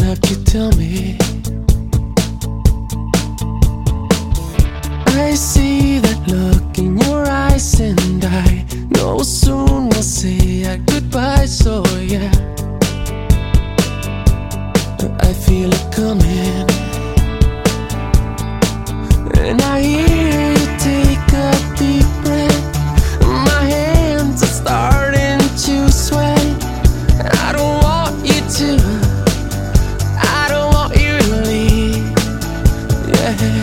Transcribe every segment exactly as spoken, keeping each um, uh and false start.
have to tell me. I see that look in your eyes, and I know soon we'll say our goodbye. So yeah, I feel it coming, and I hear you take a deep breath. My hands are starting to sweat. I don't want you to, I don't want you to leave. Yeah.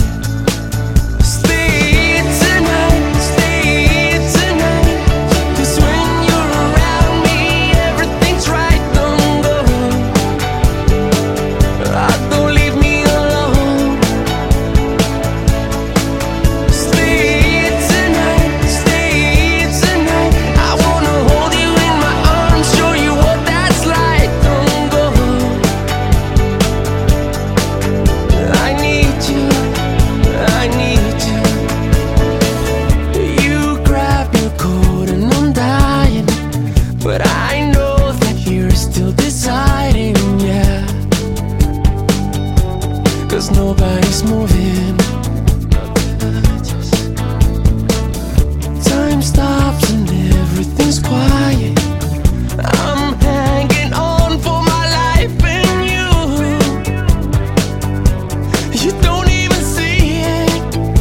But I know that you're still deciding, yeah, 'cause nobody's moving. Time stops and everything's quiet. I'm hanging on for my life and you, you don't even see it.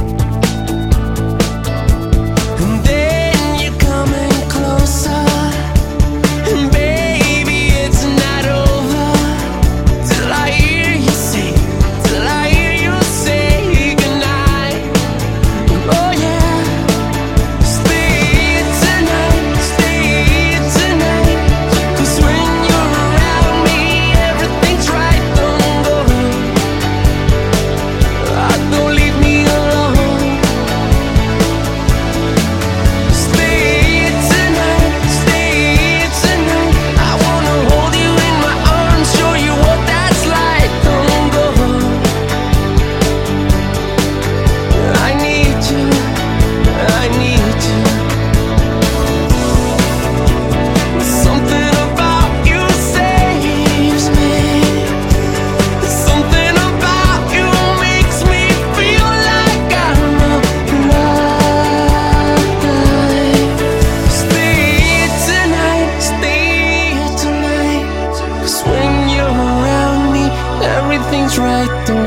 And then you're coming closer. Everything's right. Don't